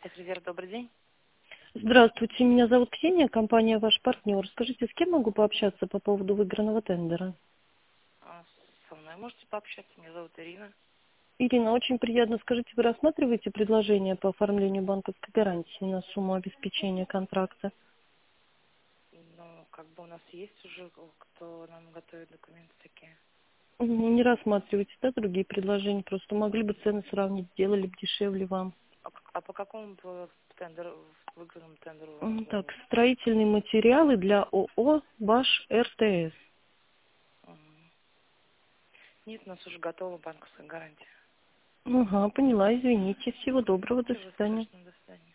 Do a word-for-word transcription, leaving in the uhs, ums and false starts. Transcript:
Резерв, добрый день. Здравствуйте, меня зовут Ксения, компания «Ваш партнер». Скажите, с кем могу пообщаться по поводу выигранного тендера? А, Со мной можете пообщаться. Меня зовут Ирина. Ирина, очень приятно. Скажите, вы рассматриваете предложение по оформлению банковской гарантии на сумму обеспечения контракта? Ну, как бы у нас есть уже, кто нам готовит документы такие. Мгм, Не рассматриваете, да, другие предложения? Просто могли бы цены сравнить, сделали бы дешевле вам. А, к- а по какому по тендеру, выигранному тендеру? М, Так, вы- строительные материалы для ООО «Баш РТС». М. Нет, у нас уже готова банковская гарантия. Ага, поняла, извините. Всего доброго, до Ничего свидания. страшного, до свидания.